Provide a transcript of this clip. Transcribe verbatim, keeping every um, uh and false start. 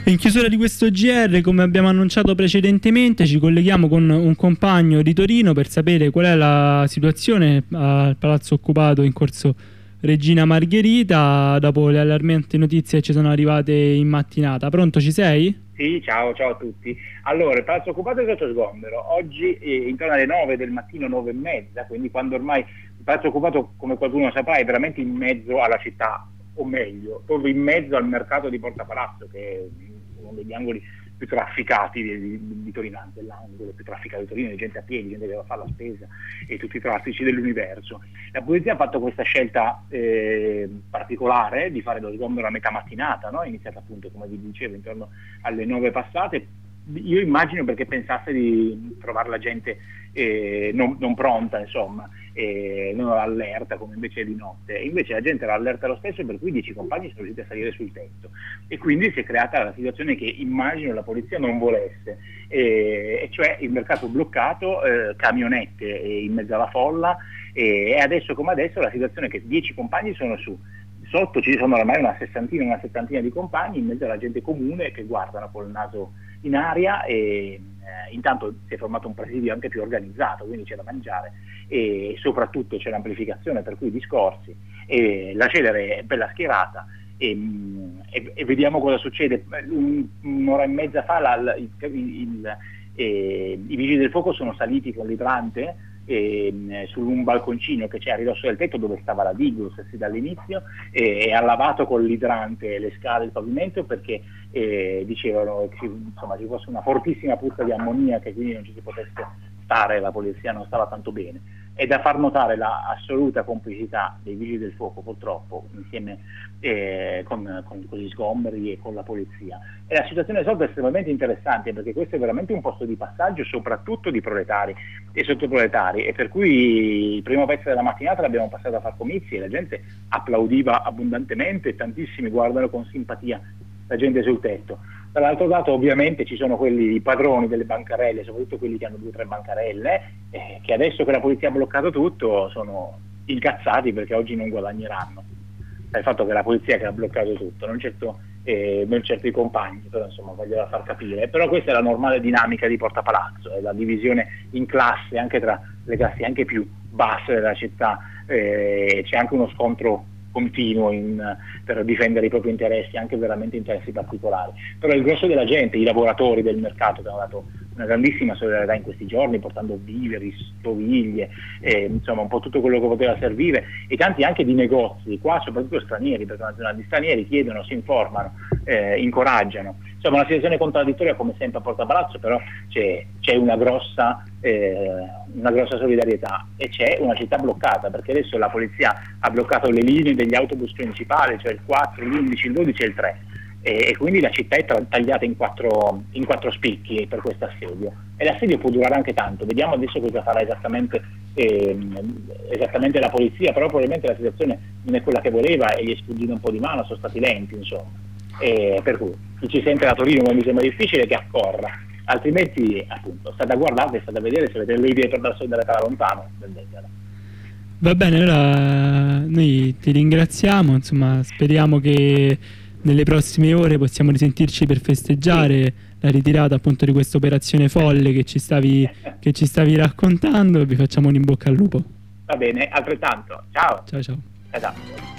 In chiusura di questo G R, come abbiamo annunciato precedentemente, ci colleghiamo con un compagno di Torino per sapere qual è la situazione al Palazzo Occupato in corso Regina Margherita dopo le allarmanti notizie che ci sono arrivate in mattinata. Pronto, ci sei? Sì, ciao, ciao a tutti. Allora, il Palazzo Occupato è sotto sgombero. Oggi, eh, intorno alle nove del mattino, nove e mezza, quindi quando ormai il Palazzo Occupato, come qualcuno saprà, è veramente in mezzo alla città, o meglio, proprio in mezzo al mercato di Porta Palazzo, che è uno degli angoli più trafficati di, di, di Torino, anche l'angolo più trafficato di Torino, di gente a piedi, gente che va a fare la spesa e tutti i traffici dell'universo. La polizia ha fatto questa scelta eh, particolare di fare lo sgombero a metà mattinata, no? È iniziata appunto, come vi dicevo, intorno alle nove passate. Io immagino perché pensasse di trovare la gente eh, non, non pronta, insomma, eh, non allerta come invece di notte. E invece la gente era allerta lo stesso, per cui dieci compagni sono riusciti a salire sul tetto. E quindi si è creata la situazione che immagino la polizia non volesse, eh, e cioè il mercato bloccato, eh, camionette in mezzo alla folla, eh, e adesso come adesso la situazione è che dieci compagni sono su. Sotto ci sono ormai una sessantina, una settantina di compagni in mezzo alla gente comune che guardano col naso in aria e eh, intanto si è formato un presidio anche più organizzato, quindi c'è da mangiare e soprattutto c'è l'amplificazione, per cui i discorsi, e la celere è bella schierata e, e, e vediamo cosa succede. Un, un'ora e mezza fa la, la, il, il, eh, i vigili del fuoco sono saliti con l'idrante E, su un balconcino che c'è a ridosso del tetto dove stava la Digos sì, dall'inizio, e, e ha lavato con l'idrante le scale e il pavimento perché eh, dicevano che insomma ci fosse una fortissima puzza di ammonia, che quindi non ci si potesse stare, la polizia non stava tanto bene. È da far notare la assoluta complicità dei vigili del fuoco, purtroppo, insieme eh, con, con, con gli sgomberi e con la polizia. E la situazione sotto è estremamente interessante perché questo è veramente un posto di passaggio, soprattutto di proletari e sottoproletari, e per cui il primo pezzo della mattinata l'abbiamo passato a far comizi e la gente applaudiva abbondantemente, tantissimi guardano con simpatia la gente sul tetto. Dall'altro lato ovviamente ci sono quelli, i padroni delle bancarelle, soprattutto quelli che hanno due o tre bancarelle, eh, che adesso che la polizia ha bloccato tutto sono incazzati perché oggi non guadagneranno. Il fatto che la polizia che ha bloccato tutto, non certo, eh, non certo i compagni, però insomma voglio far capire. Però questa è la normale dinamica di Porta Palazzo, è la divisione in classe anche tra le classi anche più basse della città, eh, c'è anche uno scontro continuo in, per difendere i propri interessi, anche veramente interessi particolari. Però il grosso della gente, i lavoratori del mercato che hanno dato una grandissima solidarietà in questi giorni, portando viveri, stoviglie, eh, insomma un po' tutto quello che poteva servire, e tanti anche di negozi, qua soprattutto stranieri, perché nazionali stranieri chiedono, si informano, eh, incoraggiano. Insomma una situazione contraddittoria come sempre a Porta Palazzo, però c'è, c'è una grossa eh, una grossa solidarietà e c'è una città bloccata, perché adesso la polizia ha bloccato le linee degli autobus principali, cioè il quattro, l'undici, il dodici e il tre, e, e quindi la città è tra- tagliata in quattro, in quattro spicchi per questo assedio, e l'assedio può durare anche tanto. Vediamo adesso cosa farà esattamente, eh, esattamente la polizia, però probabilmente la situazione non è quella che voleva e gli è sfuggito un po' di mano, sono stati lenti insomma, e per cui chi ci sente da Torino mi sembra difficile che accorra, altrimenti appunto state a guardare, state a vedere se avete le idee per andare da lontano. Va bene, allora noi ti ringraziamo, insomma speriamo che nelle prossime ore possiamo risentirci per festeggiare sì. la ritirata appunto di questa operazione folle che ci stavi, che ci stavi raccontando, e vi facciamo un in bocca al lupo. Va bene, altrettanto, ciao. Ciao ciao. Esatto.